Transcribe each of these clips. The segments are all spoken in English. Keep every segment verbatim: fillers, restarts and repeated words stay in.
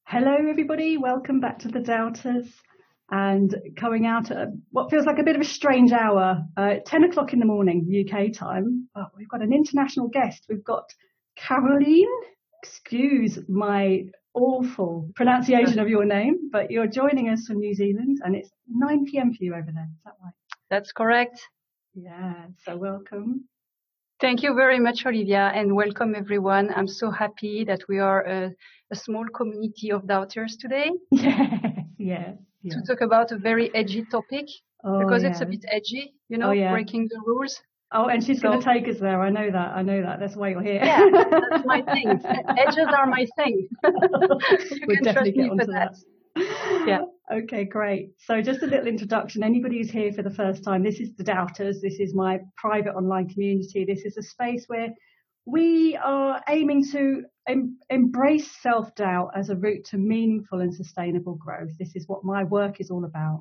Hello, everybody. Welcome back to the Doubters. And coming out at what feels like a bit of a strange hour, uh, ten o'clock in the morning, U K time. But we've got an international guest. We've got Caroline. Excuse my awful pronunciation of your name, but you're joining us from New Zealand, and it's nine p.m. for you over there. Is that right? That's correct. Yeah. So welcome. Thank you very much, Olivia, and welcome everyone. I'm so happy that we are a, a small community of doubters today. Yeah, yeah, yeah. To talk about a very edgy topic, oh, because yeah. it's a bit edgy, you know, oh, yeah. breaking the rules. Oh, and she's so, going to take us there. I know that. I know that. That's why you're here. Yeah, that's my thing. Edges are my thing. you we'll can definitely trust get me onto for that. that. Yeah. Okay, great. So just a little introduction. Anybody who's here for the first time, this is the Doubters. This is my private online community. This is a space where we are aiming to em- embrace self-doubt as a route to meaningful and sustainable growth. This is what my work is all about.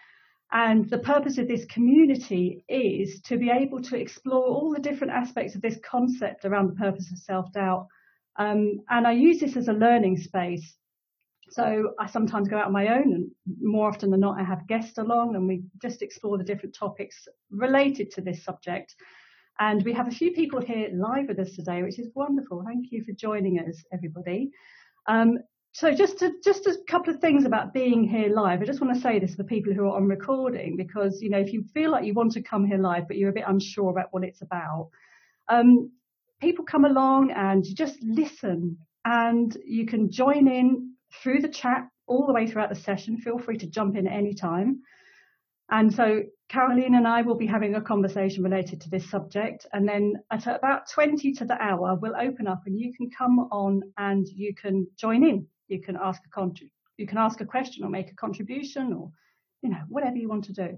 And the purpose of this community is to be able to explore all the different aspects of this concept around the purpose of self-doubt. Um, and I use this as a learning space. So I sometimes go out on my own, and more often than not, I have guests along, and we just explore the different topics related to this subject. And we have a few people here live with us today, which is wonderful. Thank you for joining us, everybody. Um, so just to, just a couple of things about being here live. I just want to say this for people who are on recording, because, you know, if you feel like you want to come here live, but you're a bit unsure about what it's about, um, people come along and you just listen, and you can join in through the chat all the way throughout the session. Feel free to jump in at any time. And so Caroline and I will be having a conversation related to this subject. And then at about twenty to the hour, we'll open up and you can come on and you can join in. You can ask a con- you can ask a question or make a contribution, or, you know, whatever you want to do.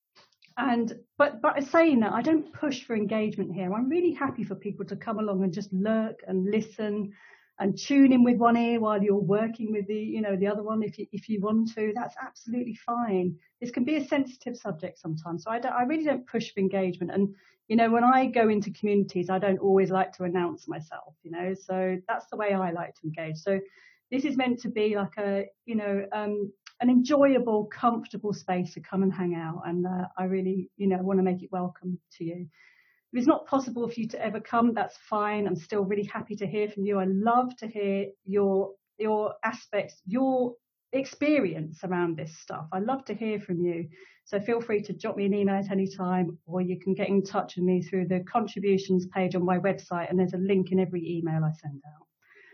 And but but saying that, I don't push for engagement here. I'm really happy for people to come along and just lurk and listen and tune in with one ear while you're working with the, you know, the other one. If you if you want to, that's absolutely fine. This can be a sensitive subject sometimes, so I don't, I really don't push for engagement. And, you know, when I go into communities, I don't always like to announce myself, you know, so that's the way I like to engage. So this is meant to be like a, you know, um, an enjoyable, comfortable space to come and hang out. And uh, I really, you know, want to make it welcome to you. If it's not possible for you to ever come, that's fine. I'm still really happy to hear from you. I love to hear your your aspects, your experience around this stuff. I love to hear from you. So feel free to drop me an email at any time, or you can get in touch with me through the contributions page on my website, and there's a link in every email I send out.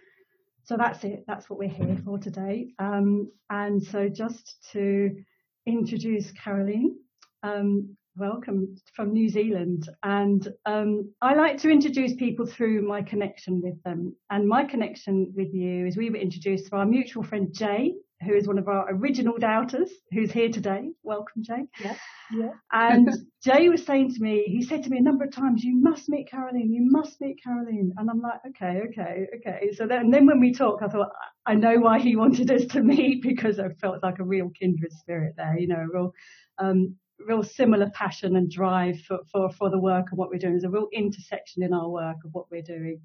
So that's it. That's what we're here for today. Um, and so just to introduce Caroline, um, welcome from New Zealand. And um, I like to introduce people through my connection with them. And my connection with you is we were introduced through our mutual friend, Jay, who is one of our original doubters, who's here today. Welcome, Jay. Yeah. Yeah. And Jay was saying to me, he said to me a number of times, you must meet Caroline, you must meet Caroline. And I'm like, okay, okay, okay. So then, and then when we talk, I thought, I know why he wanted us to meet, because I felt like a real kindred spirit there, you know, a real, um, real similar passion and drive for, for, for the work and what we're doing. There's a real intersection in our work of what we're doing.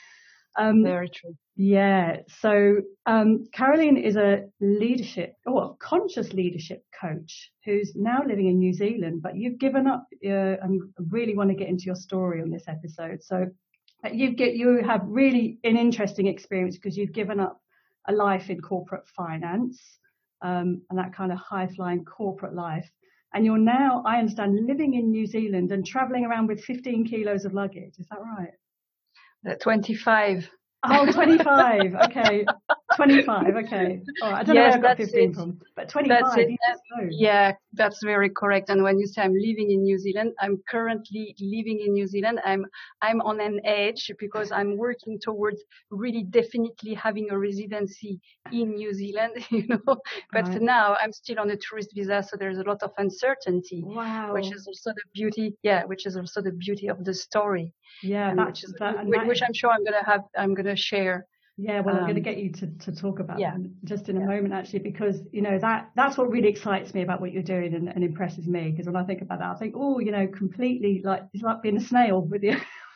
Um, Very true. Yeah. So um, Caroline is a leadership, or well, conscious leadership coach who's now living in New Zealand, but you've given up. Uh, I really want to get into your story on this episode. So you get you have really an interesting experience, because you've given up a life in corporate finance um, and that kind of high flying corporate life. And you're now, I understand, living in New Zealand and traveling around with fifteen kilos of luggage. Is that right? Uh, twenty-five. Oh, twenty-five. Okay. twenty-five. Okay. All right. I don't yes, know where I got that's fifteen it. from, but twenty-five. That's it. Uh, yeah, that's very correct. And when you say I'm living in New Zealand, I'm currently living in New Zealand. I'm I'm on an edge, because I'm working towards really definitely having a residency in New Zealand, you know. But right. for now, I'm still on a tourist visa, so there's a lot of uncertainty. Wow. Which is also the beauty. Yeah, which is also the beauty of the story. Yeah, and which is that, which, that, which I'm sure I'm gonna have. I'm gonna share. Yeah, well, um, I'm going to get you to, to talk about yeah. that just in a yeah. moment, actually, because, you know, that that's what really excites me about what you're doing and, and impresses me. Because when I think about that, I think, oh, you know, completely like it's like being a snail with you.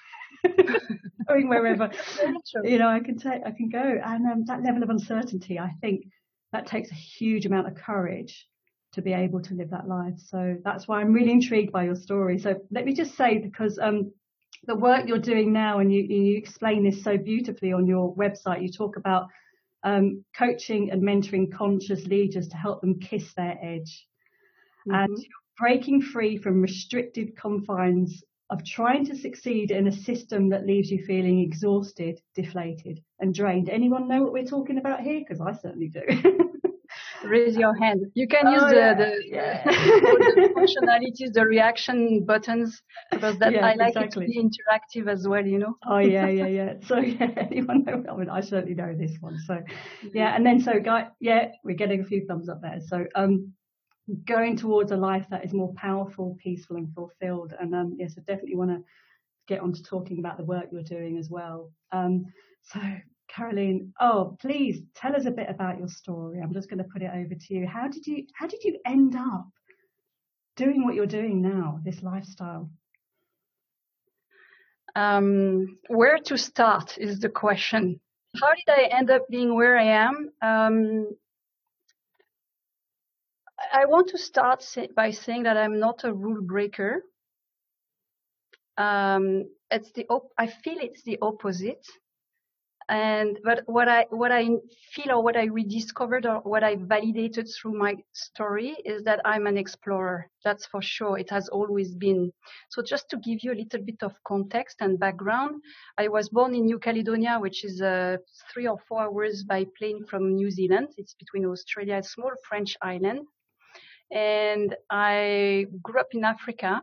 going wherever, you know, I can take, I can go. And um, that level of uncertainty, I think that takes a huge amount of courage to be able to live that life. So that's why I'm really intrigued by your story. So let me just say, because um, the work you're doing now, and you, you explain this so beautifully on your website, you talk about um, coaching and mentoring conscious leaders to help them kiss their edge. Mm-hmm. And breaking free from restricted confines of trying to succeed in a system that leaves you feeling exhausted, deflated, and drained. Anyone know what we're talking about here? Because I certainly do. Raise your hand. You can use oh, the, yeah. the, yeah. the functionalities, the reaction buttons, because that yeah, I like exactly. it to be interactive as well, you know. Oh yeah, yeah, yeah. So yeah, anyone know? I mean, I certainly know this one. So yeah, and then so guy, yeah, we're getting a few thumbs up there. So um, going towards a life that is more powerful, peaceful, and fulfilled. And um, yes, I definitely want to get on to talking about the work you're doing as well. Um, so. Caroline, oh, please tell us a bit about your story. I'm just going to put it over to you. How did you how did you end up doing what you're doing now, this lifestyle? Um, where to start is the question. How did I end up being where I am? Um, I want to start say, by saying that I'm not a rule breaker. Um, it's the op- I feel it's the opposite. And but what I what I feel or what I rediscovered or what I validated through my story is that I'm an explorer. That's for sure. It has always been. So just to give you a little bit of context and background, I was born in New Caledonia, which is uh, three or four hours by plane from New Zealand. It's between Australia, a small French island. And I grew up in Africa.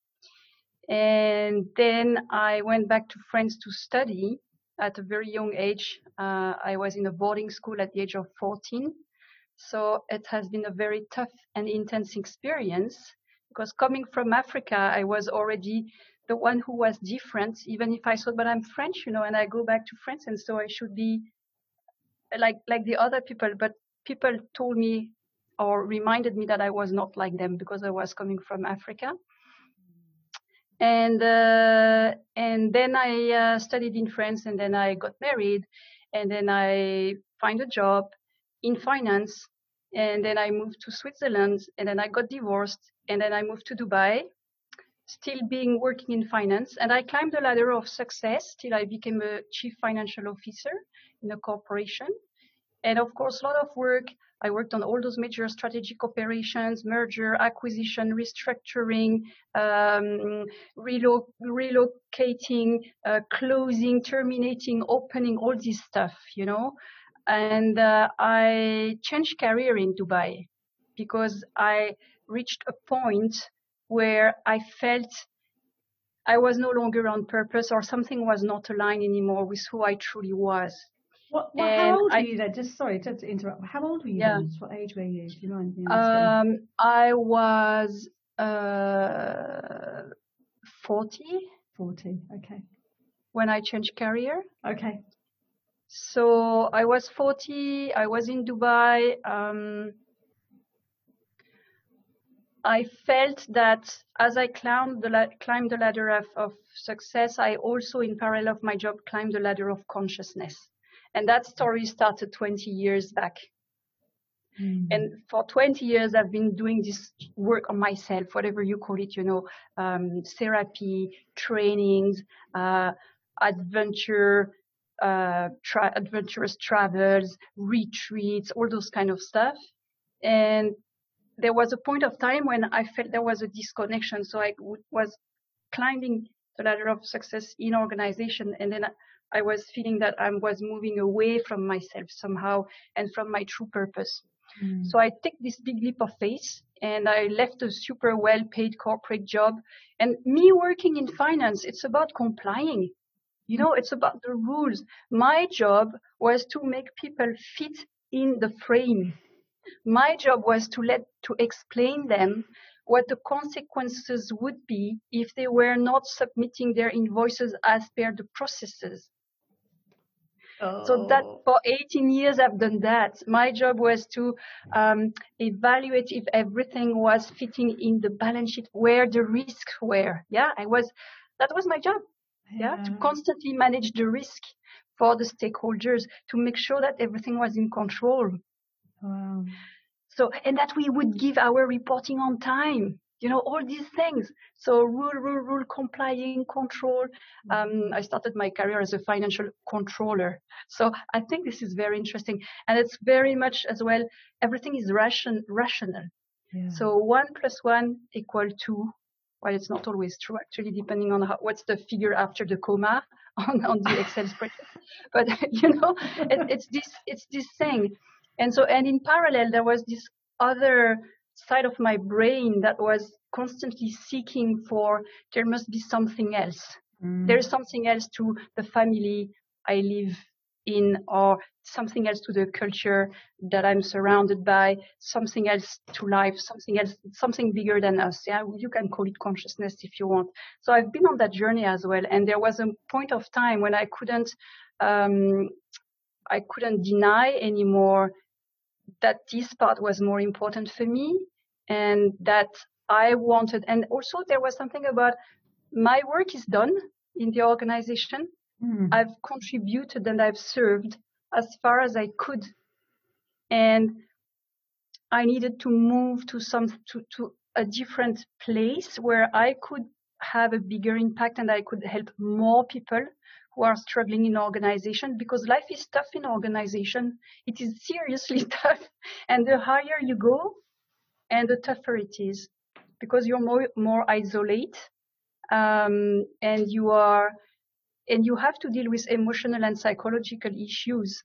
And then I went back to France to study. At a very young age, uh, I was in a boarding school at the age of fourteen. So it has been a very tough and intense experience because coming from Africa, I was already the one who was different, even if I thought, but I'm French, you know, and I go back to France. And so I should be like, like the other people. But people told me or reminded me that I was not like them because I was coming from Africa. And uh, and then I uh, studied in France, and then I got married, and then I find a job in finance, and then I moved to Switzerland, and then I got divorced, and then I moved to Dubai, still being working in finance, and I climbed the ladder of success till I became a chief financial officer in a corporation, and of course a lot of work. I worked on all those major strategic operations, merger, acquisition, restructuring, um, relo- relocating, uh, closing, terminating, opening, all this stuff, you know. And uh, I changed career in Dubai because I reached a point where I felt I was no longer on purpose or something was not aligned anymore with who I truly was. What, what, how old were I, you then? Just sorry to, to interrupt. How old were you yeah. then? What age were you? Do you mind me asking? Um, I was uh, forty. forty, okay. When I changed career. Okay. So I was forty. I was in Dubai. Um, I felt that as I climbed the, la- climbed the ladder of, of success, I also, in parallel of my job, climbed the ladder of consciousness. And that story started twenty years back. Mm. And for twenty years, I've been doing this work on myself, whatever you call it, you know, um, therapy, trainings, uh, adventure, uh, tra- adventurous travels, retreats, all those kind of stuff. And there was a point of time when I felt there was a disconnection. So I w- was climbing the ladder of success in organization, and then I, I was feeling that I was moving away from myself somehow and from my true purpose. Mm. So I took this big leap of faith, and I left a super well-paid corporate job. And me working in finance, it's about complying. You know, it's about the rules. My job was to make people fit in the frame. My job was to let to explain them what the consequences would be if they were not submitting their invoices as per the processes. Oh. So that for eighteen years I've done that. My job was to um, evaluate if everything was fitting in the balance sheet, where the risks were. Yeah, I was. That was my job. Yeah. Yeah. To constantly manage the risk for the stakeholders, to make sure that everything was in control. Wow. So, and that we would give our reporting on time, you know, all these things. So rule, rule, rule, complying, control. Um, I started my career as a financial controller. So I think this is very interesting. And it's very much as well, everything is ration, rational. Yeah. So one plus one equal two. Well, it's not always true, actually, depending on how, what's the figure after the comma on, on the Excel spreadsheet. But, you know, it, it's this, it's this thing. And so, and in parallel, there was this other side of my brain that was constantly seeking for, there must be something else. Mm. There is something else to the family I live in, or something else to the culture that I'm surrounded by, something else to life, something else, something bigger than us. Yeah, you can call it consciousness if you want. So I've been on that journey as well. And there was a point of time when I couldn't, um, I couldn't deny anymore that this part was more important for me, and that I wanted. And also there was something about my work is done in the organization. Mm. I've contributed and I've served as far as I could. And I needed to move to some, to, to a different place where I could have a bigger impact and I could help more people who are struggling in organization, because life is tough in organization. It is seriously tough. And the higher you go and the tougher it is, because you're more, more isolate, um, and you are, and you have to deal with emotional and psychological issues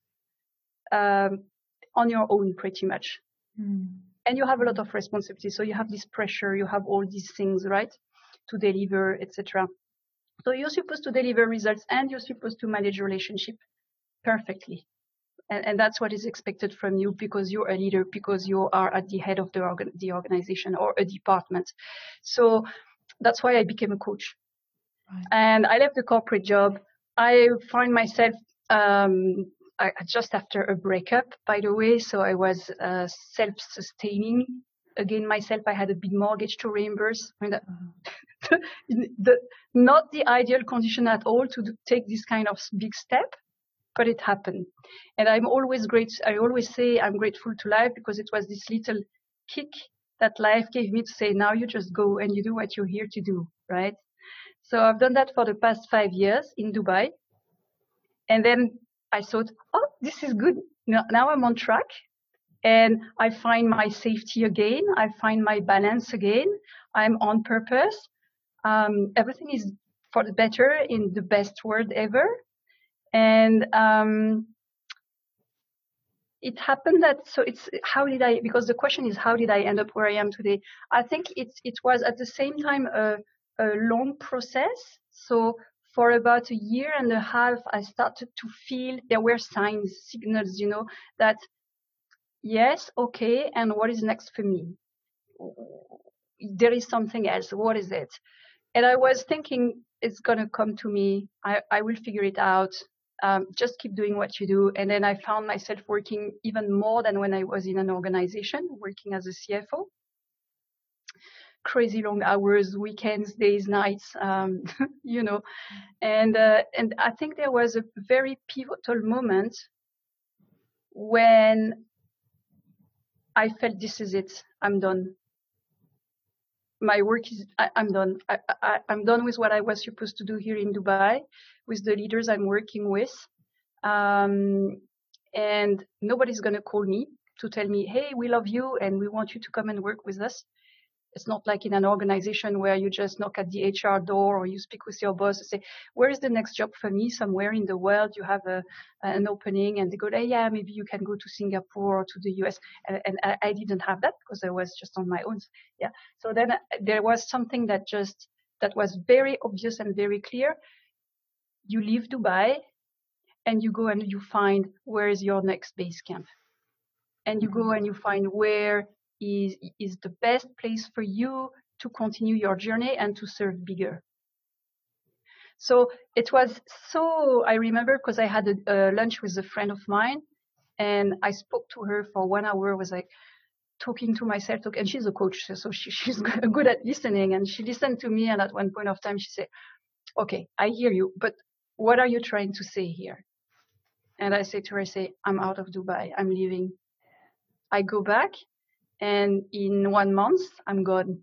um, on your own pretty much. Mm. And you have a lot of responsibility. So you have this pressure, you have all these things, right, to deliver, et cetera. So you're supposed to deliver results and you're supposed to manage relationship perfectly. And, and that's what is expected from you, because you're a leader, because you are at the head of the, organ, the organization or a department. So that's why I became a coach. Right. And I left the corporate job. I find myself um, I, just after a breakup, by the way. So I was uh, self-sustaining again myself. I had a big mortgage to reimburse. I mean, that, the, not the ideal condition at all to do, take this kind of big step, but it happened. And I'm always great. I always say I'm grateful to life, because it was this little kick that life gave me to say, now you just go and you do what you're here to do, right? So I've done that for the past five years in Dubai. And then I thought, oh, this is good. Now I'm on track and I find my safety again. I find my balance again. I'm on purpose. Um, everything is for the better in the best word ever. And um, it happened that, so it's, how did I, because the question is, how did I end up where I am today? I think it, it was at the same time a, a long process. So for about a year and a half, I started to feel there were signs, signals, you know, that yes, okay, and what is next for me? There is something else. What is it? And I was thinking, it's going to come to me. I, I will figure it out. Um, just keep doing what you do. And then I found myself working even more than when I was in an organization, working as a C F O. Crazy long hours, weekends, days, nights, um, you know. And, uh, and I think there was a very pivotal moment when I felt, this is it, I'm done. My work is, I, I'm done. I, I, I'm done with what I was supposed to do here in Dubai, with the leaders I'm working with. Um, and nobody's going to call me to tell me, hey, we love you and we want you to come and work with us. It's not like in an organization where you just knock at the H R door or you speak with your boss and say, where is the next job for me? Somewhere in the world you have a, an opening, and they go, hey, yeah, maybe you can go to Singapore or to the U S. And, and I, I didn't have that because I was just on my own. Yeah. So then there was something that just, that was very obvious and very clear. You leave Dubai and you go and you find where is your next base camp. And you go and you find where is, is the best place for you to continue your journey and to serve bigger. So it was so, I remember because I had a, a lunch with a friend of mine and I spoke to her for one hour. I was like talking to myself, talk, and she's a coach, so she, she's good at listening. And she listened to me. And at one point of time, she said, okay, I hear you, but what are you trying to say here? And I say to her, I say, I'm out of Dubai. I'm leaving. I go back, and in one month, I'm gone.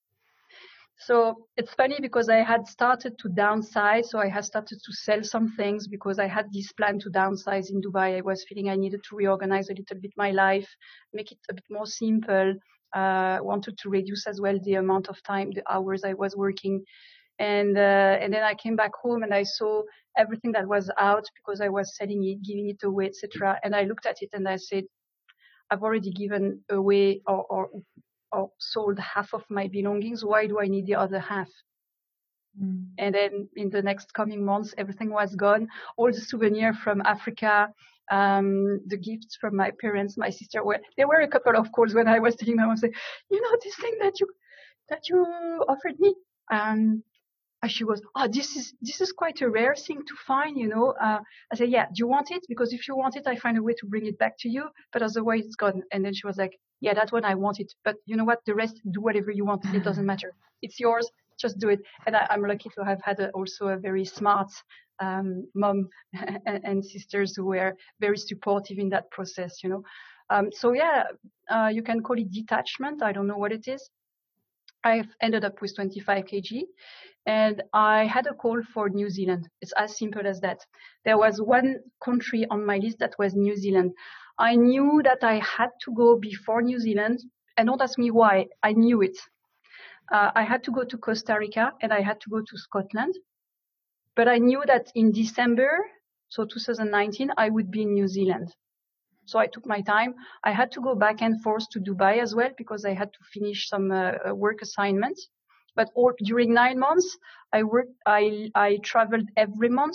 So it's funny because I had started to downsize. So I had started to sell some things because I had this plan to downsize in Dubai. I was feeling I needed to reorganize a little bit my life, make it a bit more simple. Uh, wanted to reduce as well the amount of time, the hours I was working. And, uh, and then I came back home and I saw everything that was out because I was selling it, giving it away, et cetera. And I looked at it and I said, I've already given away or, or or sold half of my belongings. Why do I need the other half? Mm. And then in the next coming months, everything was gone. All the souvenirs from Africa, um, the gifts from my parents, my sister. Were, there were a couple of calls when I was telling them, I was saying, you know, this thing that you that you offered me. Um, and she was, oh, this is this is quite a rare thing to find, you know. Uh, I said, yeah, do you want it? Because if you want it, I find a way to bring it back to you. But otherwise, it's gone. And then she was like, yeah, that's what I want it. But you know what? The rest, do whatever you want. It doesn't matter. It's yours. Just do it. And I, I'm lucky to have had a, also a very smart um, mom and, and sisters who were very supportive in that process, you know. Um, so yeah, uh, you can call it detachment. I don't know what it is. I've ended up with twenty-five kilograms and I had a call for New Zealand. It's as simple as that. There was one country on my list that was New Zealand. I knew that I had to go before New Zealand, and don't ask me why. I knew it. Uh, I had to go to Costa Rica and I had to go to Scotland. But I knew that in December, so two thousand nineteen, I would be in New Zealand. So I took my time. I had to go back and forth to Dubai as well because I had to finish some uh, work assignments. But all, during nine months, I worked. I I traveled every month,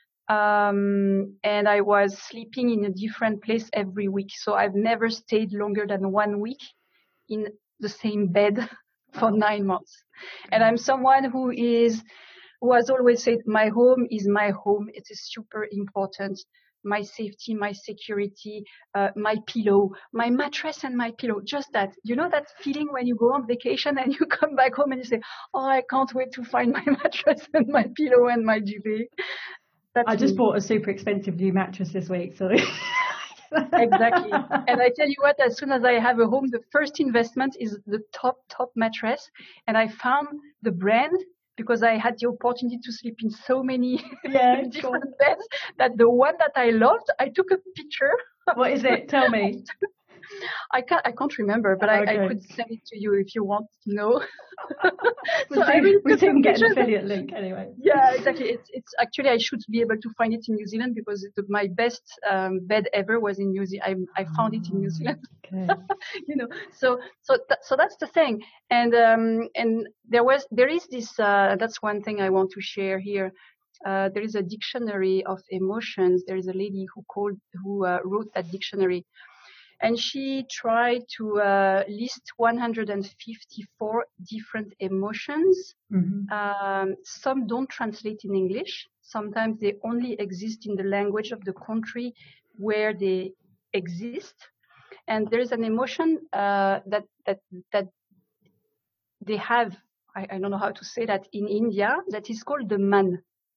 um, and I was sleeping in a different place every week. So I've never stayed longer than one week in the same bed for nine months. And I'm someone who is who has always said, my home is my home. It is super important. My safety, my security, uh, my pillow, my mattress and my pillow. Just that. You know that feeling when you go on vacation and you come back home and you say, oh, I can't wait to find my mattress and my pillow and my duvet. That's I just me. bought a super expensive new mattress this week. So Exactly. And I tell you what, as soon as I have a home, the first investment is the top, top mattress. And I found the brand because I had the opportunity to sleep in so many yeah, different cool. beds that the one that I loved, I took a picture. What is it? Tell me. I can't, I can't remember, but okay. I, I could send it to you if you want to know. we'll so see, I really we can get an affiliate link anyway. Yeah, exactly. It's, it's actually, I should be able to find it in New Zealand because it, my best um, bed ever was in New Zealand. I, I found it in New Zealand. Okay. You know, so, so, th- so that's the thing. And, um, and there was, there is this, uh, that's one thing I want to share here. Uh, there is a dictionary of emotions. There is a lady who called, who uh, wrote that dictionary. And she tried to uh, list one hundred fifty-four different emotions. Mm-hmm. Um, some don't translate in English. Sometimes they only exist in the language of the country where they exist. And there is an emotion uh, that that that they have. I, I don't know how to say that in India. That is called the man.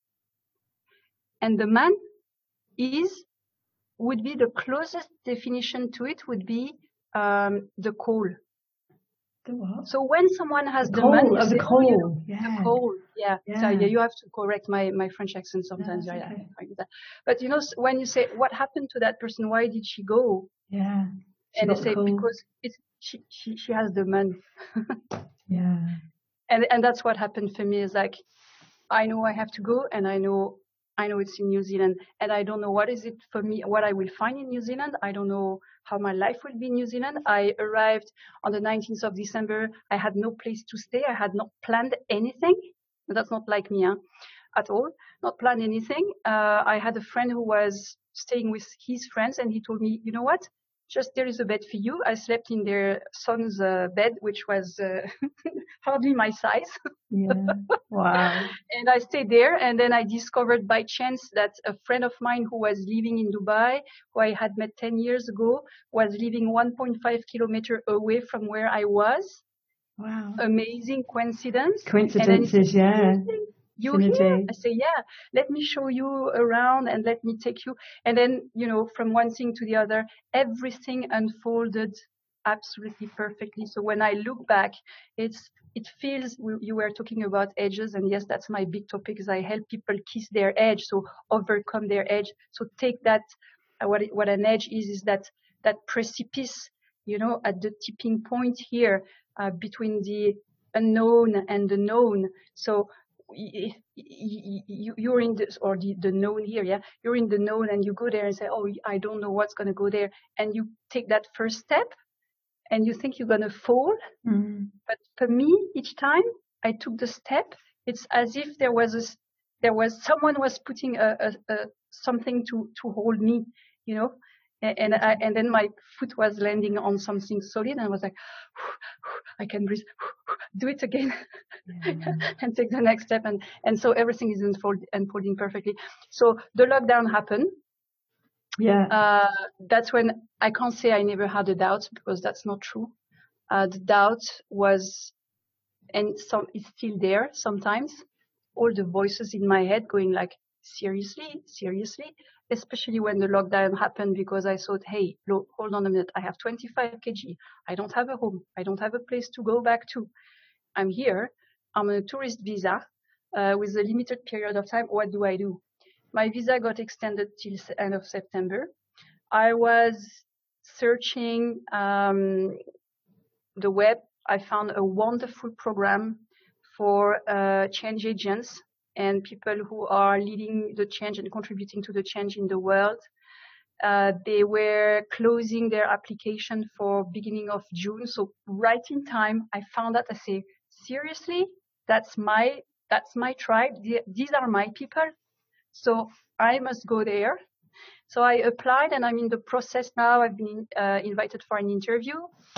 And the man is. Would be the closest definition to it would be um, the coal. The what? So when someone has the, the coal, man, you oh, say, the coal, oh, you know, yeah. the coal, yeah. yeah. So yeah, you have to correct my, my French accent sometimes. No, yeah, okay. yeah. But you know, when you say, what happened to that person? Why did she go? Yeah. She and they say, coal. because it's, she, she, she has the man. Yeah. And, and that's what happened for me is like, I know I have to go and I know I know it's in New Zealand and I don't know what is it for me, what I will find in New Zealand. I don't know how my life will be in New Zealand. I arrived on the nineteenth of December. I had no place to stay. I had not planned anything. That's not like me huh? at all. Not planned anything. Uh, I had a friend who was staying with his friends and he told me, you know what? Just there is a bed for you. I slept in their son's uh, bed, which was uh, hardly my size. Yeah. Wow. And I stayed there. And then I discovered by chance that a friend of mine who was living in Dubai, who I had met ten years ago, was living one point five kilometers away from where I was. Wow. Amazing coincidence. Coincidences, yeah. You here? I say, yeah, let me show you around and let me take you. And then, you know, from one thing to the other, everything unfolded absolutely perfectly. So when I look back, it's, it feels, you were talking about edges, and yes, that's my big topic, is I help people kiss their edge, so overcome their edge. So take that, uh, what, it, what an edge is, is that, that precipice, you know, at the tipping point here, uh, between the unknown and the known. So you're in this, or the, the known here, yeah, you're in the known, and you go there and say, oh, I don't know what's going to go there. And you take that first step and you think you're going to fall. Mm. But for me, each time I took the step, it's as if there was a, there was someone was putting a, a, a something to, to hold me, you know, and, and I, and then my foot was landing on something solid, and I was like, I can breathe, do it again, yeah. And take the next step. And, and so everything is unfold, unfolding perfectly. So the lockdown happened. Yeah. Uh, that's when I can't say I never had a doubt, because that's not true. Uh, the doubt was, and some is still there sometimes, all the voices in my head going like, seriously, seriously, especially when the lockdown happened, because I thought, hey, look, hold on a minute, I have twenty-five kilograms, I don't have a home, I don't have a place to go back to. I'm here, I'm on a tourist visa uh, with a limited period of time. What do I do? My visa got extended till the end of September. I was searching um, the web. I found a wonderful program for uh, change agents and people who are leading the change and contributing to the change in the world. Uh, they were closing their application for beginning of June. So right in time, I found that. I say, seriously, that's my, that's my tribe. These are my people. So I must go there. So I applied, and I'm in the process now. I've been uh, invited for an interview.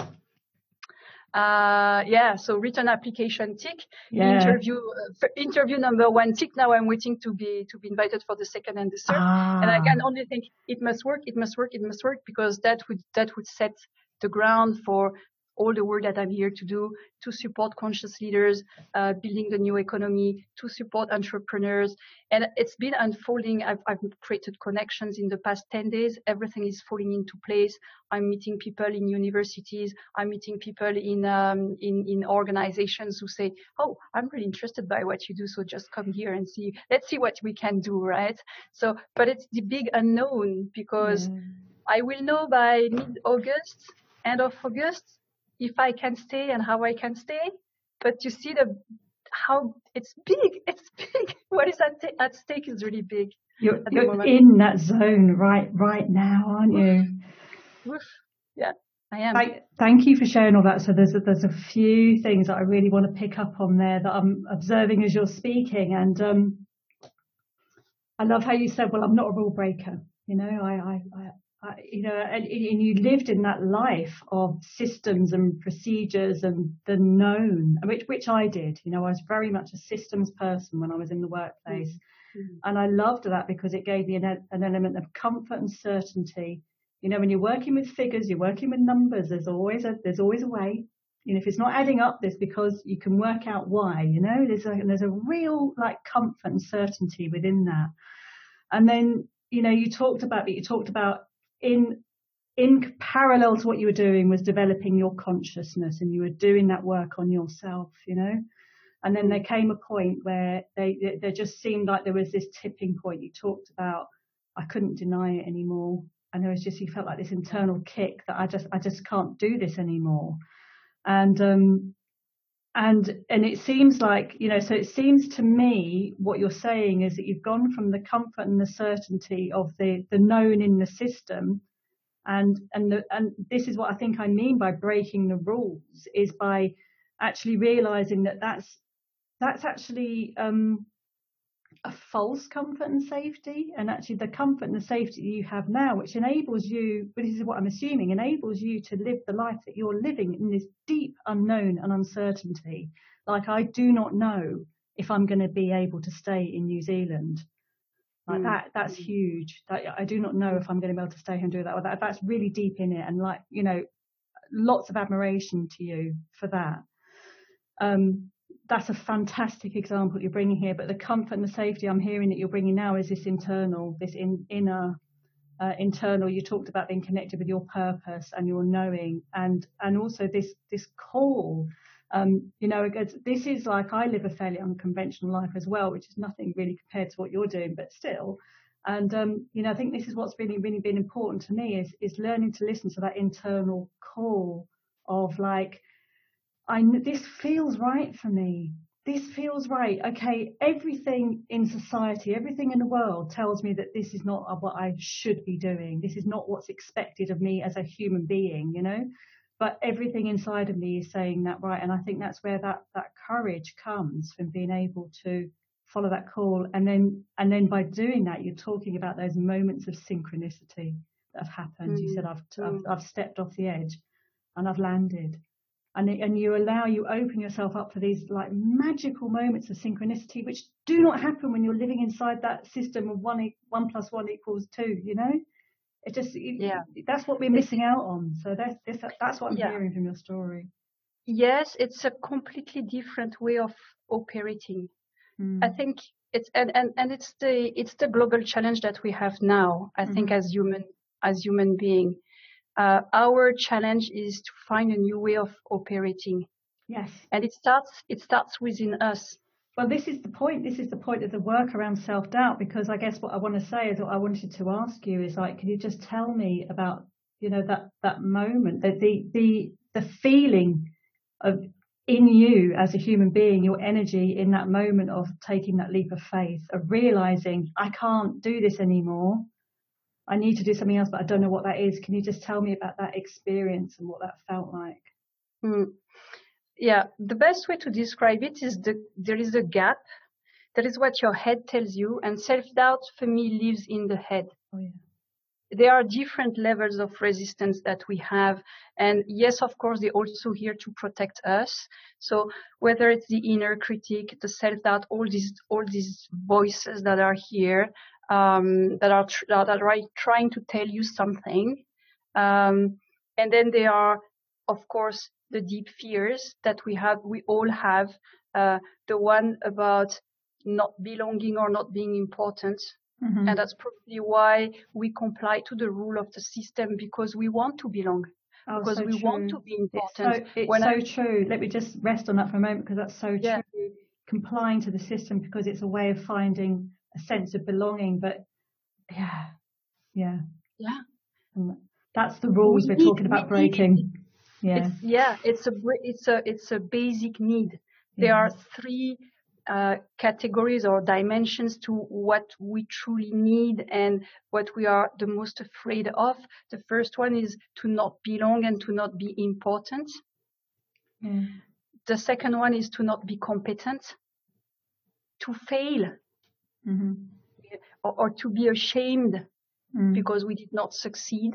Uh, yeah, so written application tick, yeah. interview uh, interview number one tick. Now I'm waiting to be to be invited for the second and the third. Ah. And I can only think it must work, it must work, it must work, because that would that would set the ground for all the work that I'm here to do, to support conscious leaders, uh, building the new economy, to support entrepreneurs. And it's been unfolding. I've, I've created connections in the past ten days. Everything is falling into place. I'm meeting people in universities. I'm meeting people in, um, in, in organizations who say, oh, I'm really interested by what you do. So just come here and see, let's see what we can do, right? So, but it's the big unknown, because yeah. I will know by mid-August, end of August, if I can stay and how I can stay. But you see the how it's big. It's big. What is at, t- at stake is really big. You're, you're in that zone right right now, aren't you? Oof. Oof. Yeah, I am. Thank, thank you for sharing all that. So there's a, there's a few things that I really want to pick up on there that I'm observing as you're speaking. And um, I love how you said, well, I'm not a rule breaker. You know, I, I, I Uh, you know, and, and you lived in that life of systems and procedures and the known, which which I did. You know, I was very much a systems person when I was in the workplace, mm-hmm. and I loved that because it gave me an, an element of comfort and certainty. You know, when you're working with figures, you're working with numbers. There's always a there's always a way. You know, if it's not adding up, there's because you can work out why. You know, there's a there's a real like comfort and certainty within that. And then you know, you talked about but you talked about. In in parallel to what you were doing was developing your consciousness, and you were doing that work on yourself, you know. And then there came a point where they there just seemed like there was this tipping point. You talked about I couldn't deny it anymore, and there was just you felt like this internal kick that I just I just can't do this anymore. And um and and it seems like, you know, so it seems to me what you're saying is that you've gone from the comfort and the certainty of the the known in the system, and and the, and this is what I think I mean by breaking the rules, is by actually realizing that that's that's actually um a false comfort and safety, and actually the comfort and the safety you have now, which enables you, this is what I'm assuming, enables you to live the life that you're living in this deep unknown and uncertainty. Like, I do not know if I'm going to be able to stay in New Zealand. Like mm. that, that's huge. That, I do not know if I'm going to be able to stay here and do that. that. That's really deep in it. And like, you know, lots of admiration to you for that. Um, that's a fantastic example you're bringing here. But the comfort and the safety I'm hearing that you're bringing now is this internal, this in, inner, uh, internal. You talked about being connected with your purpose and your knowing, and and also this this call. Um, you know, this is like, I live a fairly unconventional life as well, which is nothing really compared to what you're doing, but still. And um, you know, I think this is what's really, really been important to me is is learning to listen to that internal call of like, I this feels right for me. This feels right. Okay, everything in society, everything in the world tells me that this is not what I should be doing. This is not what's expected of me as a human being, you know. But everything inside of me is saying that, right. And I think that's where that that courage comes, from being able to follow that call. And then and then by doing that, you're talking about those moments of synchronicity that have happened. Mm-hmm. You said I've, I've I've stepped off the edge and I've landed. And, and you allow, you open yourself up for these like magical moments of synchronicity, which do not happen when you're living inside that system of one, one plus one equals two, you know? It just, yeah. That's what we're missing out on. So that's, that's, that's what I'm yeah. hearing from your story. Yes, it's a completely different way of operating. Mm. I think it's, and, and, and it's the, it's the global challenge that we have now, I mm-hmm. think as human, as human being. Uh, our challenge is to find a new way of operating. Yes. And it starts, it starts within us. Well, this is the point. This is the point of the work around self-doubt, because I guess what I want to say is what I wanted to ask you is like, can you just tell me about, you know, that, that moment, the, the, the, the feeling of in you as a human being, your energy in that moment of taking that leap of faith, of realizing I can't do this anymore. I need to do something else, but I don't know what that is. Can you just tell me about that experience and what that felt like? Mm. Yeah, the best way to describe it is the, there is a gap. That is what your head tells you, and self-doubt for me lives in the head. Oh, yeah. There are different levels of resistance that we have. And yes, of course, they're also here to protect us. So whether it's the inner critic, the self-doubt, all these, all these voices that are here, um, that are, tr- that are trying to tell you something. Um, and then there are, of course, the deep fears that we have, we all have, uh, the one about not belonging or not being important. Mm-hmm. And that's probably why we comply to the rule of the system, because we want to belong, oh, because so we true. want to be important. It's so, it's when so I, true. Let me just rest on that for a moment, because that's so yeah. true. Complying to the system because it's a way of finding a sense of belonging. But yeah, yeah, yeah. And that's the rules we we're need, talking about we breaking. Need, yeah, it's, yeah. It's a it's a it's a basic need. There yeah. are three. Uh, categories or dimensions to what we truly need and what we are the most afraid of. The first one is to not belong and to not be important. Mm. The second one is to not be competent, to fail, mm-hmm. or, or to be ashamed mm. because we did not succeed.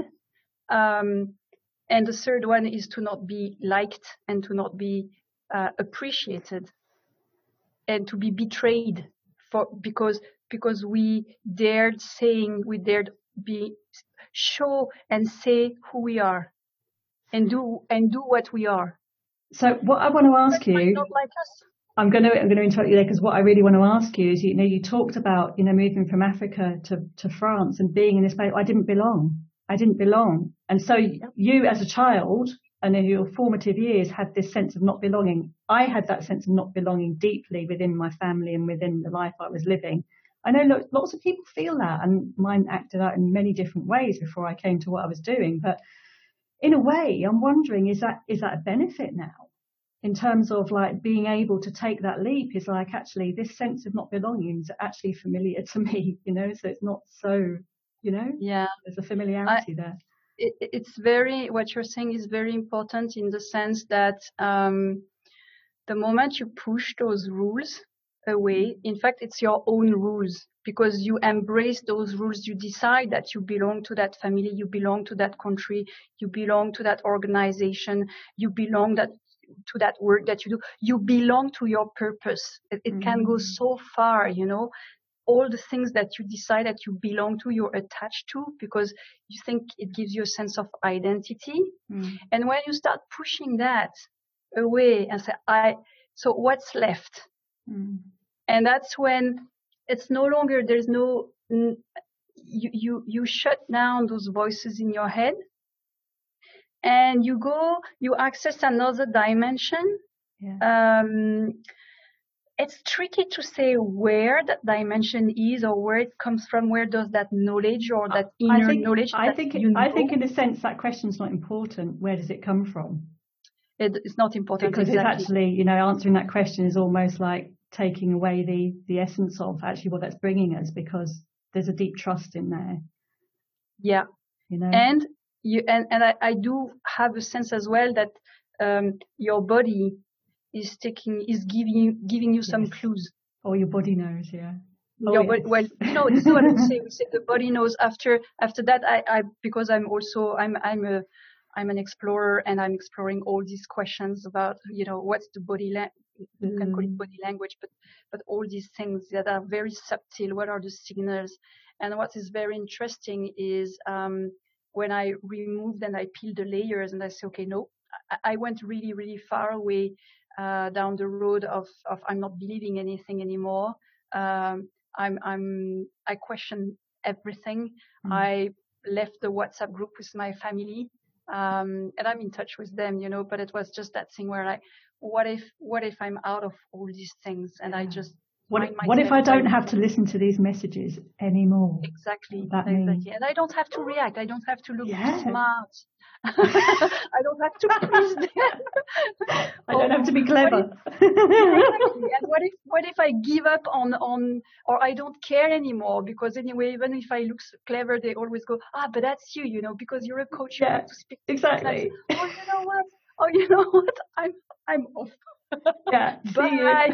Um, and the third one is to not be liked and to not be uh, appreciated. And to be betrayed for because because we dared saying we dared be show and say who we are and do and do what we are. So what I want to ask you, not like us. I'm going to I'm going to interrupt you there, because what I really want to ask you is, you know, you talked about, you know, moving from Africa to to France and being in this place. I didn't belong. I didn't belong, and so yep. you as a child. And in your formative years had this sense of not belonging. I had that sense of not belonging deeply within my family and within the life I was living. I know lots of people feel that, and mine acted out in many different ways before I came to what I was doing. But in a way, I'm wondering, is that is that a benefit now? In terms of like being able to take that leap, is like actually this sense of not belonging is actually familiar to me, you know, so it's not so, you know, yeah, there's a familiarity I- there. It, it's very, what you're saying is very important in the sense that um, the moment you push those rules away, in fact, it's your own rules, because you embrace those rules. You decide that you belong to that family, you belong to that country, you belong to that organization, you belong that to that work that you do. You belong to your purpose. It, it mm-hmm. can go so far, you know. All the things that you decide that you belong to, you're attached to, because you think it gives you a sense of identity. Mm. And when you start pushing that away and say, I, So what's left? Mm. And that's when it's no longer, there's no, you, you, you shut down those voices in your head and you go, you access another dimension. Yeah. Um, it's tricky to say where that dimension is or where it comes from. Where does that knowledge or that inner I think, knowledge I that think, you know? I think in a sense that question's not important. Where does it come from? It, it's not important. Because exactly. it's actually, you know, answering that question is almost like taking away the, the essence of actually what that's bringing us, because there's a deep trust in there. Yeah. You know, and you, and, and I, I do have a sense as well that, um, your body is taking, is giving, giving you some yes. clues. Or your body knows. Yeah. Oh, Your yes. body, well, you know, this is what we say. We say the body knows. After after that, I, I because I'm also I'm I'm a I'm an explorer and I'm exploring all these questions about, you know, what's the body la- you can call it body language, but but all these things that are very subtle. What are the signals? And what is very interesting is um, when I removed and I peeled the layers and I say, okay, no, I, I went really really far away uh, down the road of of I'm not believing anything anymore. Um, I'm, I'm, I question everything. Mm. I left the WhatsApp group with my family, um, and I'm in touch with them, you know, but it was just that thing where like, what if, what if I'm out of all these things and I just, what, what if I don't have to listen to these messages anymore? Exactly. That exactly. means? And I don't have to react. I don't have to look yeah. smart. I don't have to please them. I don't have to be clever. If, yeah, exactly. And what if what if I give up on on or I don't care anymore? Because anyway, even if I look clever, they always go, ah, but that's you, you know, because you're a coach, you yeah, have to speak to exactly. Oh, you know what? Oh, you know what? I'm I'm off. Yeah, bye.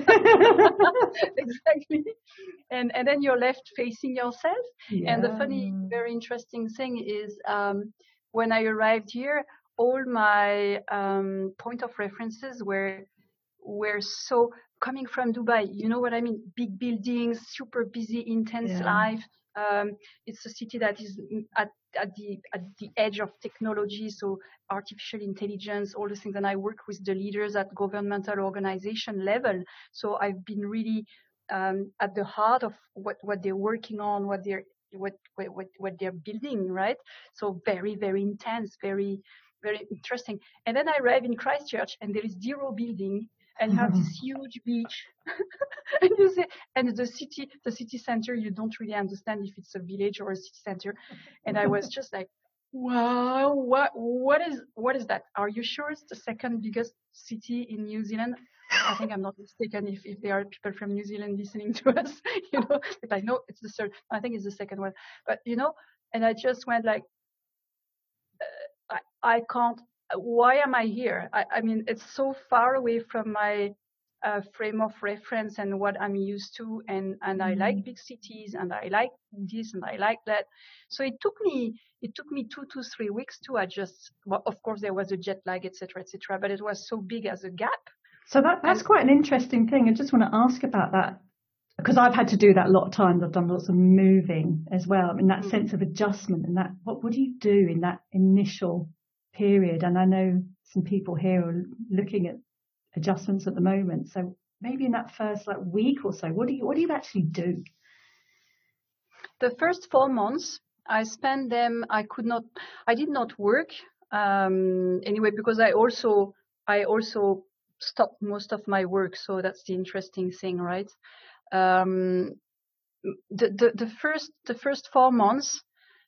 Exactly. And and then you're left facing yourself. Yeah. And the funny, very interesting thing is, um, when I arrived here, all my um, point of references were were so coming from Dubai. You know what I mean? Big buildings, super busy, intense yeah. life. Um, it's a city that is at, at the at the edge of technology, so artificial intelligence, all the things. And I work with the leaders at governmental organization level. So I've been really um, at the heart of what, what they're working on, what they're what, what what they're building, right? So very very intense, very very interesting. And then I arrive in Christchurch, and there is zero building. And you have this huge beach, and you say, and the city, the city center, you don't really understand if it's a village or a city center. And I was just like, wow, what, what is, what is that? Are you sure it's the second biggest city in New Zealand? I think I'm not mistaken if, if there are people from New Zealand listening to us, you know, if I know it's the third, I think it's the second one. But, you know, and I just went like, uh, I, I can't, why am I here? I, I mean, it's so far away from my uh, frame of reference and what I'm used to. And, and I like big cities and I like this and I like that. So it took me, it took me two to three weeks to adjust. Well, of course, there was a jet lag, et cetera, et cetera, but it was so big as a gap. So that, that's and, quite an interesting thing. I just want to ask about that, because I've had to do that a lot of times. I've done lots of moving as well. I mean, that mm-hmm. sense of adjustment and that, what, what do you do in that initial period? And I know some people here are looking at adjustments at the moment. So maybe in that first like week or so, what do you, what do you actually do? The first four months, I spent them, I could not, I did not work um, anyway, because I also, I also stopped most of my work. So that's the interesting thing, right? Um, the, the, the first, the first four months,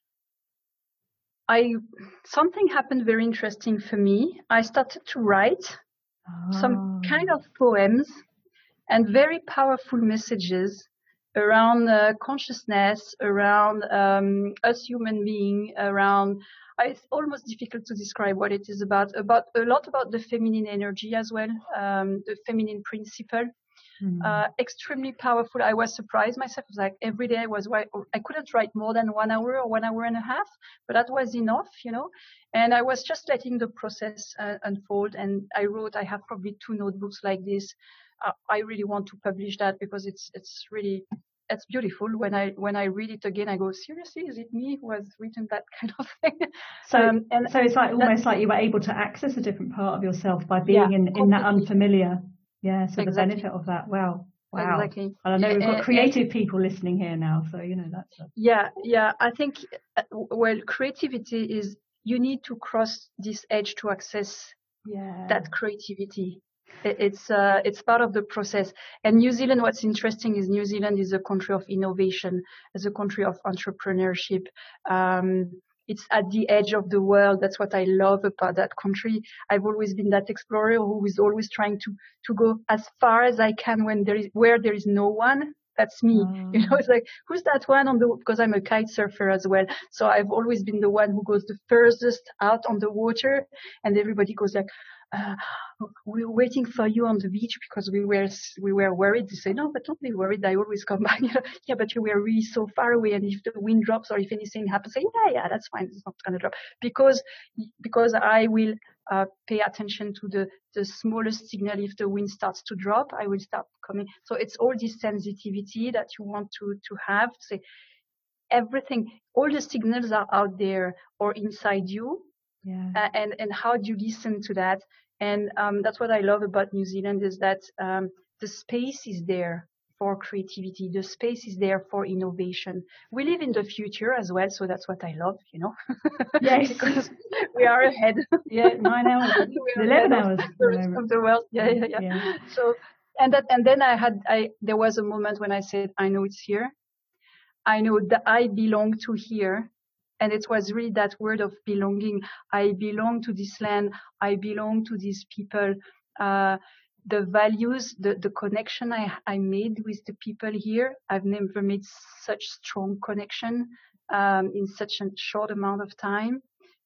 I, something happened very interesting for me. I started to write oh. some kind of poems and very powerful messages around uh, consciousness, around um, us human being, around, uh, it's almost difficult to describe what it is about, about a lot about the feminine energy as well, um, the feminine principle. Mm. Uh, extremely powerful. I was surprised myself. It was like every day I was, I couldn't write more than one hour or one hour and a half, but that was enough, you know. And I was just letting the process uh, unfold. And I wrote, I have probably two notebooks like this. Uh, I really want to publish that because it's, it's really, it's beautiful. When I, when I read it again, I go, seriously, is it me who has written that kind of thing? So, um, and so it's like almost like you were able to access a different part of yourself by being yeah, in, in that unfamiliar Yeah, so the Exactly. benefit of that, wow, wow. Exactly. And I know we've got And, creative people listening here now, so you know that's a... yeah, yeah. I think uh, well, creativity is you need to cross this edge to access yeah that creativity. It's uh, it's part of the process. And New Zealand, what's interesting is New Zealand is a country of innovation, is a country of entrepreneurship. Um, it's at the edge of the world. That's what I love about that country. I've always been that explorer who is always trying to to go as far as I can when there is where there is no one. That's me. Oh. You know, it's like, who's that one on the, because I'm a kite surfer as well. So I've always been the one who goes the furthest out on the water, and everybody goes like, uh, we were waiting for you on the beach because we were we were worried. They say, no, but don't be worried. I always come back. Yeah, but you were really so far away, and if the wind drops or if anything happens, say, yeah, yeah, that's fine. It's not going to drop because because I will uh, pay attention to the the smallest signal. If the wind starts to drop, I will start coming. So it's all this sensitivity that you want to to have. Say everything, all the signals are out there or inside you. Yeah. Uh, and and how do you listen to that? And um, that's what I love about New Zealand is that um, the space is there for creativity. The space is there for innovation. We live in the future as well, so that's what I love, you know. Yes. Because we are ahead. Yeah, nine hours, eleven hours. Of the rest of the world. Yeah, yeah, yeah, yeah. So and that and then I had I there was a moment when I said, I know it's here. I know that I belong to here. And it was really that word of belonging. I belong to this land. I belong to these people. Uh, the values, the, the connection I, I made with the people here, I've never made such strong connection um, in such a short amount of time.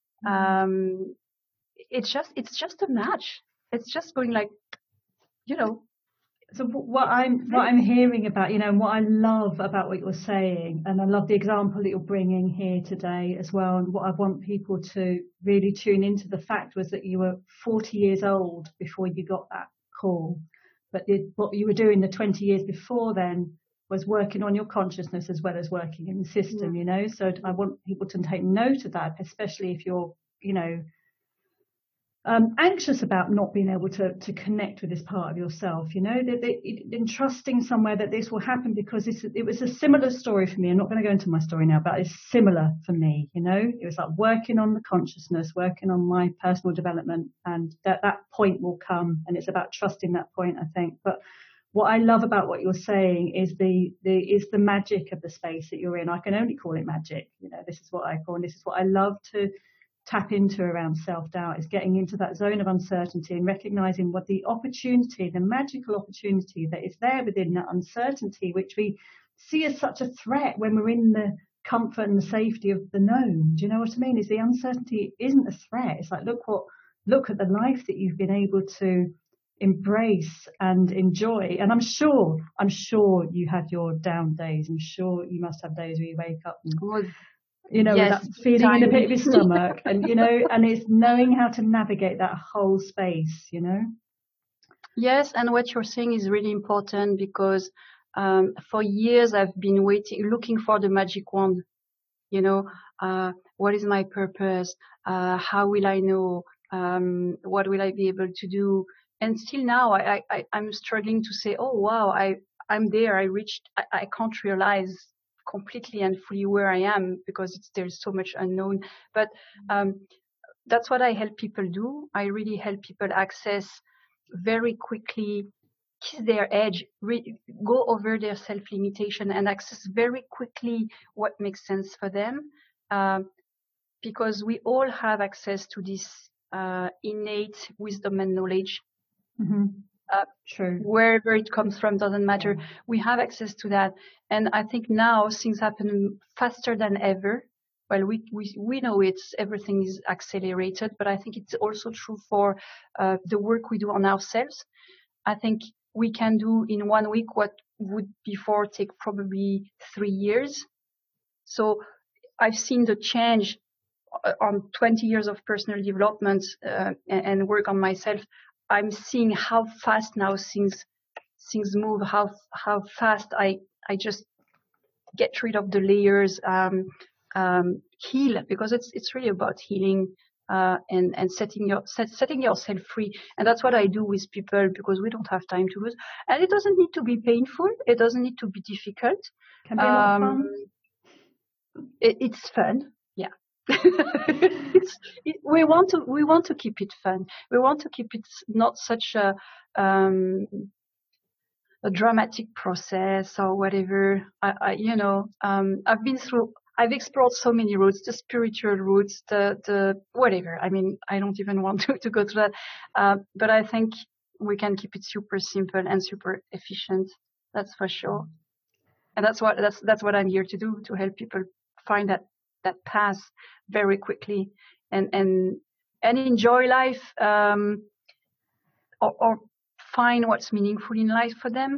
Um, it's just, it's just a match. It's just going like, you know. So what I'm what I'm hearing about, you know, and what I love about what you're saying, and I love the example that you're bringing here today as well, and what I want people to really tune into the fact was that you were forty years old before you got that call, but the, what you were doing the twenty years before then was working on your consciousness as well as working in the system, you know. So I want people to take note of that, especially if you're, you know, Um, anxious about not being able to to connect with this part of yourself, you know, that, that it, in trusting somewhere that this will happen, because this, it was a similar story for me. I'm not going to go into my story now, but it's similar for me, you know. It was like working on the consciousness, working on my personal development, and that that point will come, and it's about trusting that point, I think. But what I love about what you're saying is the the is the magic of the space that you're in. I can only call it magic, you know. This is what I call, and this is what I love to tap into around self-doubt, is getting into that zone of uncertainty and recognizing what the opportunity, the magical opportunity that is there within that uncertainty, which we see as such a threat when we're in the comfort and the safety of the known. Do you know what I mean? Is the uncertainty isn't a threat. It's like, look what, look at the life that you've been able to embrace and enjoy. And I'm sure, I'm sure you had your down days. I'm sure you must have days where you wake up and, Oh, you know, yes, that feeling time. in the pit of your stomach, and, you know, and it's knowing how to navigate that whole space, you know. Yes, and what you're saying is really important, because um, for years I've been waiting, looking for the magic wand. You know, uh, what is my purpose? Uh, how will I know? Um, what will I be able to do? And still now, I, I, I'm struggling to say, oh wow, I, I'm there. I reached. I, I can't realize completely and fully where I am, because it's, there's so much unknown. But um, that's what I help people do. I really help people access very quickly, kiss their edge, re- go over their self-limitation, and access very quickly what makes sense for them. Um, because we all have access to this uh, innate wisdom and knowledge. Mm-hmm. Uh, True. Wherever it comes from doesn't matter. We have access to that, and I think now things happen faster than ever. Well, we we we know it's everything is accelerated, but I think it's also true for uh, the work we do on ourselves. I think we can do in one week what would before take probably three years. So I've seen the change on twenty years of personal development uh, and, and work on myself. I'm seeing how fast now things things move, how how fast I I just get rid of the layers, um, um, heal, because it's it's really about healing. uh, and and setting your set, setting yourself free. And that's what I do with people, because we don't have time to lose. And it doesn't need to be painful. It doesn't need to be difficult. Can be a lot of Um, fun. it, it's fun. Yeah. it's, it, we want to we want to keep it fun. We want to keep it not such a um, a dramatic process or whatever. I, I you know, um, I've been through. I've explored so many routes, the spiritual routes, the the whatever. I mean, I don't even want to, to go through that. Uh, but I think we can keep it super simple and super efficient. That's for sure. And that's what that's that's what I'm here to do, to help people find that that path very quickly and and and enjoy life, um, or, or find what's meaningful in life for them.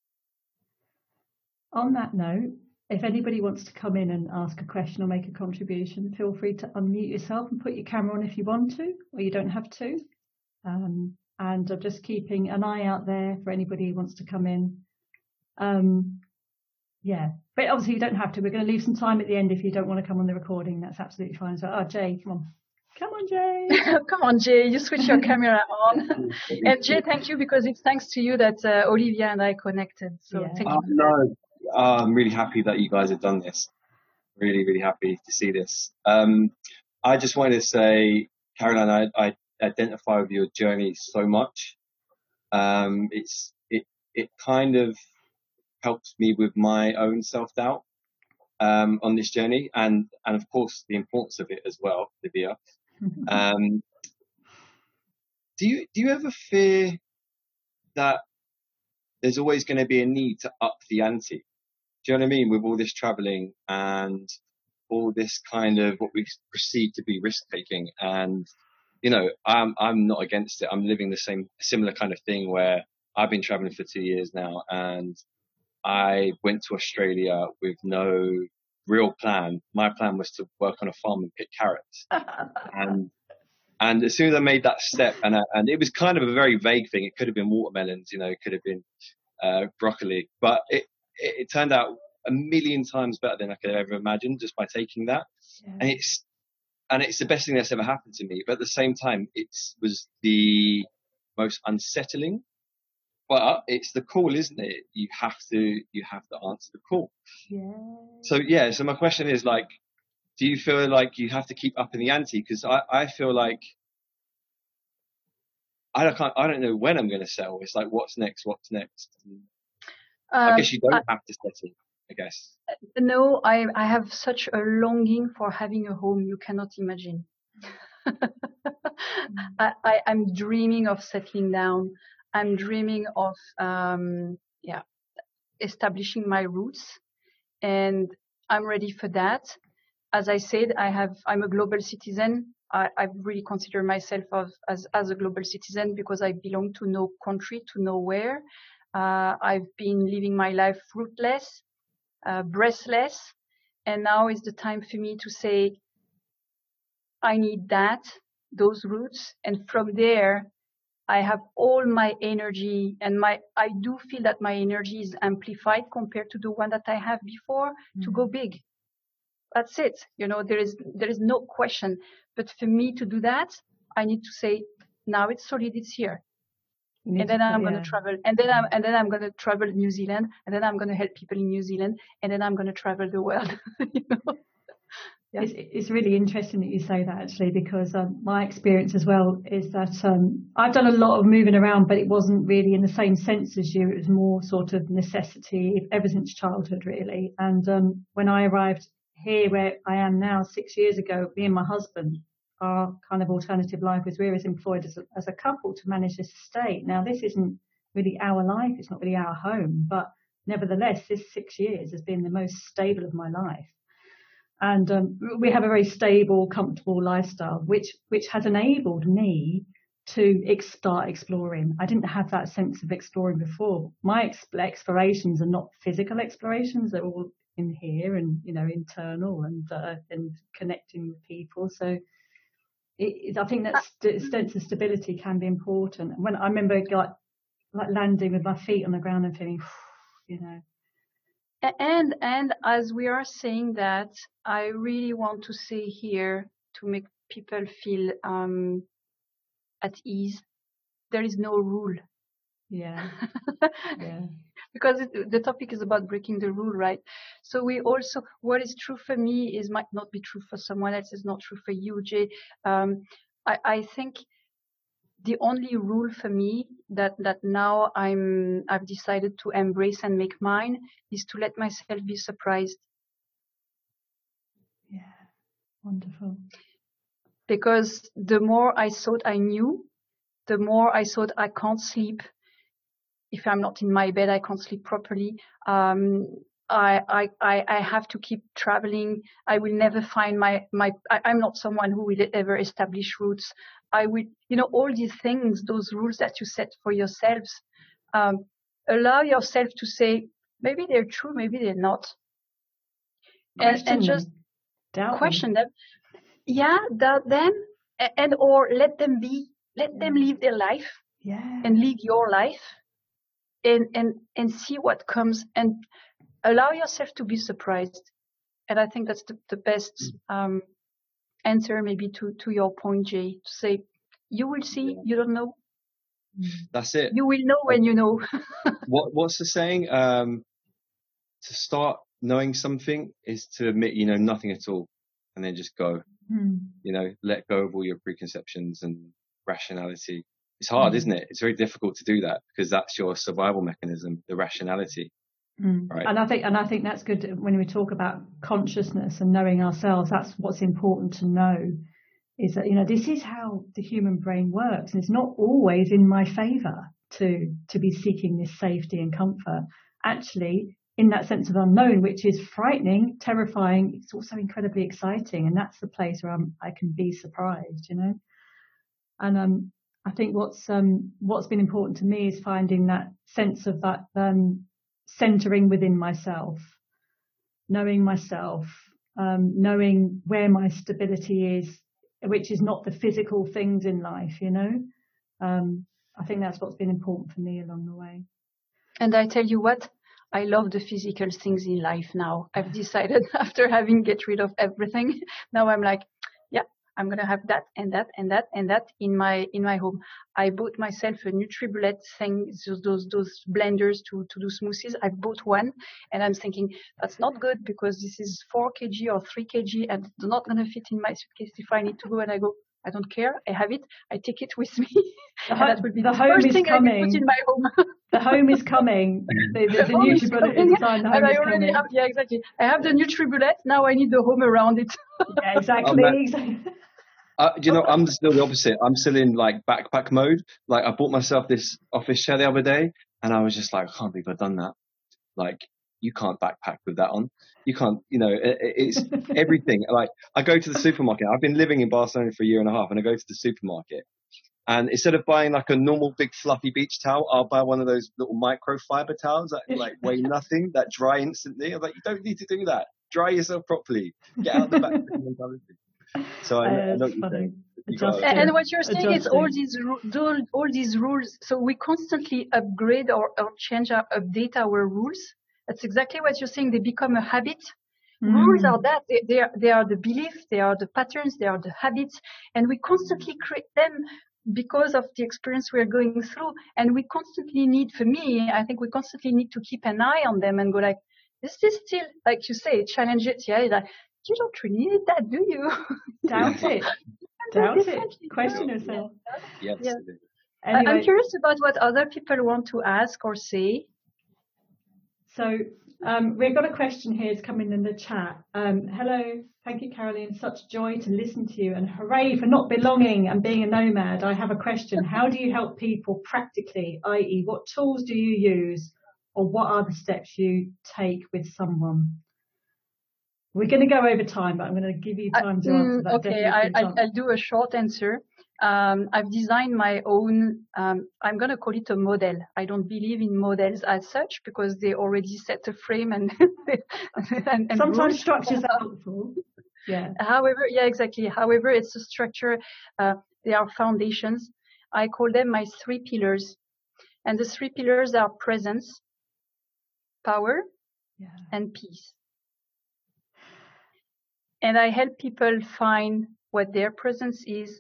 On that note, if anybody wants to come in and ask a question or make a contribution, feel free to unmute yourself and put your camera on if you want to, or you don't have to. Um, and I'm just keeping an eye out there for anybody who wants to come in. Um, yeah, but obviously you don't have to. We're going to leave some time at the end if you don't want to come on the recording. That's absolutely fine. So, oh, Jay, come on. Come on, Jay. Come on, Jay. You switch your camera on. And Jay, thank you, because it's thanks to you that uh, Olivia and I connected. So Yeah. thank Oh, you. no, oh, I'm really happy that you guys have done this. Really, really happy to see this. Um, I just wanted to say, Caroline, I, I identify with your journey so much. Um, it's it it kind of helps me with my own self-doubt um, on this journey, and and of course the importance of it as well, Olivia. Um, do you do you ever fear that there's always going to be a need to up the ante? Do you know what I mean? With all this traveling and all this kind of what we perceive to be risk taking, and you know, I'm I'm not against it. I'm living the same similar kind of thing where I've been traveling for two years now, and I went to Australia with no real plan. My plan was to work on a farm and pick carrots, and and as soon as I made that step, and I, and it was kind of a very vague thing. It could have been watermelons, you know, it could have been uh, broccoli, but it, it it turned out a million times better than I could have ever imagined just by taking that. Yeah. And it's and it's the best thing that's ever happened to me. But at the same time, it was the most unsettling. But it's the call, isn't it? You have to you have to answer the call. Yeah. So yeah. So my question is, like, do you feel like you have to keep up in the ante? Because I, I feel like I don't I don't know when I'm going to settle. It's like, what's next? What's next? Um, I guess you don't I, have to settle. I guess. no, I I have such a longing for having a home you cannot imagine. I, I I'm dreaming of settling down. I'm dreaming of um yeah establishing my roots, and I'm ready for that. As I said, I have I'm a global citizen. I, I really consider myself of, as as a global citizen because I belong to no country, to nowhere. Uh, I've been living my life rootless, uh, breathless, and now is the time for me to say, I need that, those roots, and from there, I have all my energy, and my I do feel that my energy is amplified compared to the one that I have before mm-hmm. to go big. That's it. You know, there is there is no question. But for me to do that, I need to say, now it's solid, it's here. And then I'm yeah. going to travel, and then I'm and then I'm going to travel New Zealand, and then I'm going to help people in New Zealand, and then I'm going to travel the world. You know? Yeah. It's, it's really interesting that you say that, actually, because um, my experience as well is that um, I've done a lot of moving around, but it wasn't really in the same sense as you. It was more sort of necessity ever since childhood, really. And um, when I arrived here where I am now, six years ago, me and my husband, our kind of alternative life was we were employed as a, as a couple to manage this estate. Now, this isn't really our life. It's not really our home. But nevertheless, this six years has been the most stable of my life. And um, we have a very stable, comfortable lifestyle, which which has enabled me to ex- start exploring. I didn't have that sense of exploring before. My ex- explorations are not physical explorations; they're all in here and, you know, internal and uh, and connecting with people. So it, it, I think that st- sense of stability can be important. And when I remember like like landing with my feet on the ground and feeling, you know. And and as we are saying that, I really want to say here to make people feel um, at ease. There is no rule. Yeah. Yeah. Because it, the topic is about breaking the rule, right? So we also, what is true for me is might not be true for someone else, is not true for you, Jay. Um, I, I think the only rule for me that, that now I'm, I've decided to embrace and make mine is to let myself be surprised. Yeah. Wonderful. Because the more I thought I knew, the more I thought I can't sleep. If I'm not in my bed, I can't sleep properly. Um, I, I, I have to keep traveling. I will never find my, my, I, I'm not someone who will ever establish roots. I will, you know, all these things, those rules that you set for yourselves, um, allow yourself to say, maybe they're true, maybe they're not. And, and just doubt question them. them. Yeah, doubt them and, or let them be, let yeah. them live their life yeah. and live your life. And, and, and see what comes and allow yourself to be surprised. And I think that's the, the best um, answer maybe to, to your point, Jay, to say, you will see, you don't know. That's it. You will know when you know. what What's the saying? Um, to start knowing something is to admit you know nothing at all and then just go. Mm. You know, let go of all your preconceptions and rationality. It's hard, mm. isn't it? It's very difficult to do that because that's your survival mechanism, the rationality. Mm. Right. And I think, and I think that's good when we talk about consciousness and knowing ourselves. That's what's important to know is that, you know, this is how the human brain works. And it's not always in my favor to, to be seeking this safety and comfort. Actually, in that sense of unknown, which is frightening, terrifying, it's also incredibly exciting. And that's the place where I'm, I can be surprised, you know. And um, I think what's um, what's been important to me is finding that sense of that um, centering within myself, knowing myself, um, knowing where my stability is, which is not the physical things in life, you know. Um, I think that's what's been important for me along the way. And I tell you what, I love the physical things in life now. I've decided after having get rid of everything, now I'm like, yeah, I'm going to have that and that and that and that in my in my home. I bought myself a NutriBullet thing, those those, those blenders to, to do smoothies. I've bought one and I'm thinking that's not good because this is four kilograms or three kilograms and it's not going to fit in my suitcase if I need to go. And I go, I don't care. I have it. I take it with me. The, and that would be the, the home first is thing coming. I can put in my home. The home is coming. The, the, the NutriBullet is designed. The home and I is already coming. have, yeah, exactly. I have the NutriBullet. Now I need the home around it. Yeah, exactly. Uh, do you know, I'm still the opposite. I'm still in like backpack mode. Like I bought myself this office chair the other day and I was just like, I can't believe I've done that. Like you can't backpack with that on. You can't, you know, it, it's everything. Like I go to the supermarket. I've been living in Barcelona for a year and a half and I go to the supermarket and instead of buying like a normal big fluffy beach towel, I'll buy one of those little microfiber towels that like weigh nothing, that dry instantly. I'm like, you don't need to do that. Dry yourself properly. Get out the backpack mentality. So I, uh, I know what you're saying. You gotta, and what you're saying adjusting. is all these all, all these rules. So we constantly upgrade or, or change or update our rules. That's exactly what you're saying. They become a habit. Mm. Rules are that they, they are they are the beliefs, they are the patterns, they are the habits, and we constantly create them because of the experience we're going through. And we constantly need, for me, I think we constantly need to keep an eye on them and go like, is this still, like you say, challenge it? Yeah, like, you don't really need that, do you? Doubt it. Doubt it. Question yourself. Yes. Yeah. Anyway, I'm curious about what other people want to ask or say. So um, we've got a question here. It's coming in the chat. Um, hello. Thank you, Caroline. Such joy to listen to you and hooray for not belonging and being a nomad. I have a question. How do you help people practically, that is what tools do you use or what are the steps you take with someone? We're going to go over time, but I'm going to give you time to answer that. Okay, I, I'll, I'll do a short answer. Um, I've designed my own, um, I'm going to call it a model. I don't believe in models as such because they already set a frame and, and, and sometimes rules. Structures are helpful. Yeah. However, yeah, exactly. However, it's a structure. Uh, they are foundations. I call them my three pillars. And the three pillars are presence, power, yeah. and peace. And I help people find what their presence is,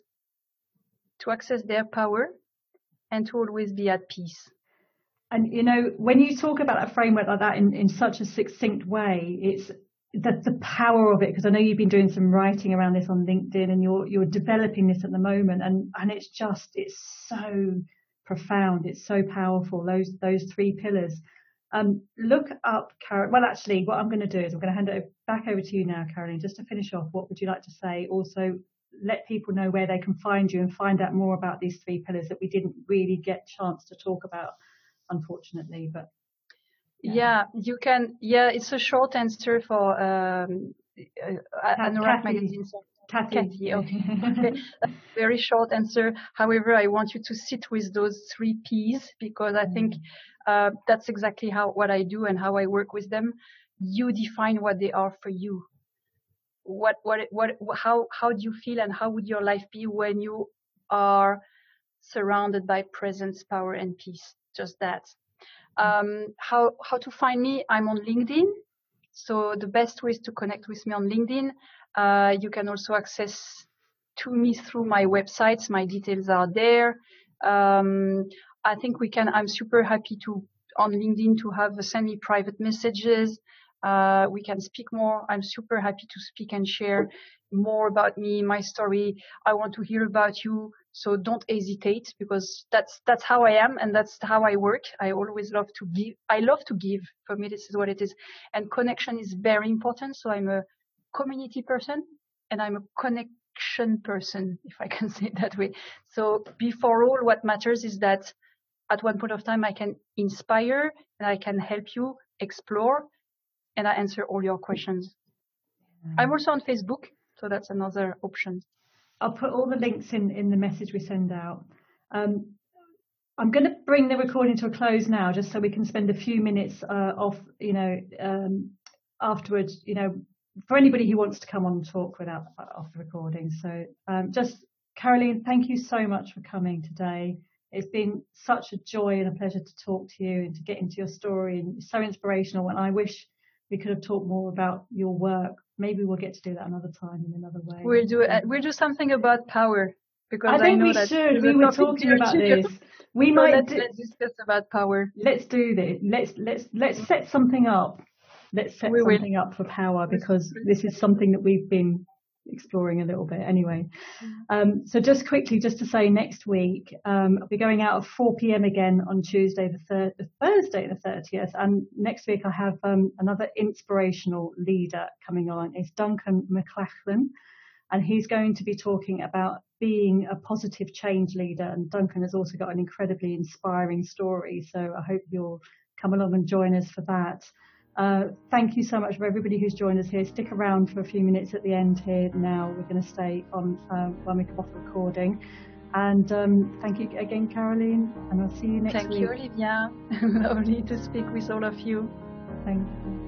to access their power, and to always be at peace. And, you know, when you talk about a framework like that in, in such a succinct way, it's the, the power of it, because I know you've been doing some writing around this on LinkedIn, and you're you're developing this at the moment, and, and it's just, it's so profound, it's so powerful, those those three pillars. Um, look up, Carol. Well, actually, what I'm going to do is I'm going to hand it back over to you now, Caroline, just to finish off. What would you like to say? Also, let people know where they can find you and find out more about these three pillars that we didn't really get a chance to talk about, unfortunately. But yeah, yeah you can. Yeah, it's a short answer for um, uh, Anorak Magazine. Kathy. Kathy, okay. Okay. Very short answer. However, I want you to sit with those three P's, because I think uh, that's exactly how what I do and how I work with them. You define what they are for you. What, what, what, how, how do you feel, and how would your life be when you are surrounded by presence, power, and peace? Just that. Um, how, how to find me? I'm on LinkedIn. So the best way is to connect with me on LinkedIn. Uh, you can also access to me through my websites. My details are there. Um, I think we can, I'm super happy to, on LinkedIn, to have send me private messages. Uh, we can speak more. I'm super happy to speak and share more about me, my story. I want to hear about you. So don't hesitate, because that's, that's how I am, and that's how I work. I always love to give. I love to give. For me, this is what it is. And connection is very important. So I'm a community person, and I'm a connection person, if I can say it that way. So before all, what matters is that at one point of time, I can inspire and I can help you explore, and I answer all your questions. Mm. I'm also on Facebook, so that's another option. I'll put all the links in, in the message we send out. Um, I'm going to bring the recording to a close now, just so we can spend a few minutes uh, off, you know, um, afterwards, you know, for anybody who wants to come on and talk without off the recording. So um, just, Caroline, thank you so much for coming today. It's been such a joy and a pleasure to talk to you and to get into your story, and it's so inspirational. And I wish we could have talked more about your work. Maybe we'll get to do that another time in another way. We'll do uh, we'll do something about power, because I think I know we that should. We were talking about this. We so might let's, do, let's discuss about power. Let's do this. Let's let's let's set something up. Let's set we something will. up for power, because this is something that we've been exploring a little bit anyway. Um, so just quickly, just to say, next week um, I'll be going out at four p m again on Tuesday the third, Thursday the thirtieth, and next week I have um, another inspirational leader coming on. It's Duncan McLachlan, and he's going to be talking about being a positive change leader. And Duncan has also got an incredibly inspiring story, so I hope you'll come along and join us for that. Uh, thank you so much for everybody who's joined us here. Stick around for a few minutes at the end here now. We're going to stay on uh, when we come off the recording. And um, thank you again, Caroline, and I'll see you next thank week. Thank you, Olivia. Lovely to speak with all of you. Thank you.